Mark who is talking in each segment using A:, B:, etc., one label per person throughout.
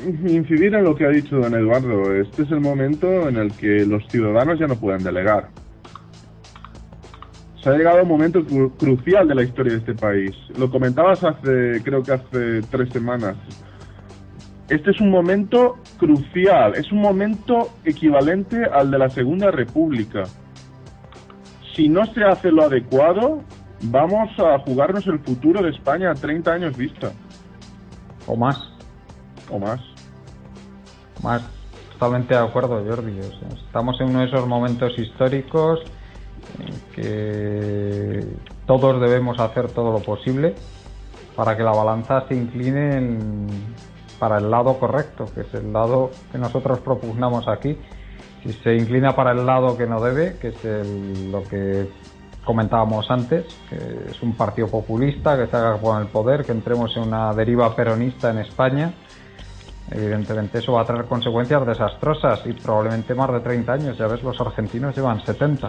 A: incidir en lo que ha dicho don Eduardo. Este es el momento en el que los ciudadanos ya no pueden delegar. Se ha llegado a un momento crucial de la historia de este país. Lo comentabas creo que hace 3 semanas. Este es un momento crucial, es un momento equivalente al de la Segunda República. Si no se hace lo adecuado, vamos a jugarnos el futuro de España a 30 años vista.
B: O más.
A: O más.
B: Más. Totalmente de acuerdo, Jordi. O sea, estamos en uno de esos momentos históricos en que todos debemos hacer todo lo posible para que la balanza se incline para el lado correcto, que es el lado que nosotros propugnamos aquí. Si se inclina para el lado que no debe, que es lo que comentábamos antes, que es un partido populista que se haga con el poder, que entremos en una deriva peronista en España, evidentemente eso va a traer consecuencias desastrosas y probablemente más de 30 años. Ya ves, los argentinos llevan 70.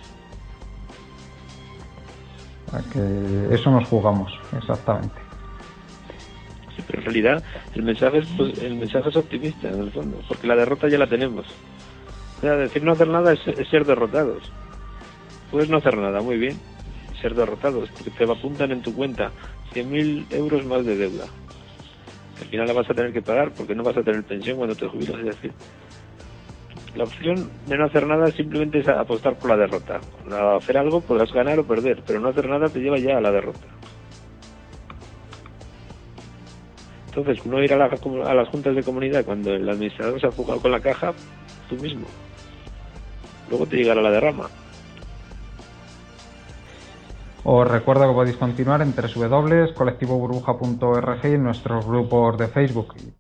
B: O sea que eso nos jugamos, exactamente.
C: Sí, pero en realidad el mensaje es optimista en el fondo, porque la derrota ya la tenemos. O sea, decir no hacer nada es ser derrotados. Puedes no hacer nada, muy bien, ser derrotados, porque te apuntan en tu cuenta 100.000 euros más de deuda. Al final la vas a tener que pagar porque no vas a tener pensión cuando te jubilas. Es decir, la opción de no hacer nada simplemente es apostar por la derrota. Al hacer algo podrás ganar o perder, pero no hacer nada te lleva ya a la derrota. Entonces, no ir a las juntas de comunidad cuando el administrador se ha fugado con la caja, tú mismo. Luego te llegará la derrama.
B: Os recuerdo que podéis continuar en www.colectivoburbuja.org y en nuestros grupos de Facebook.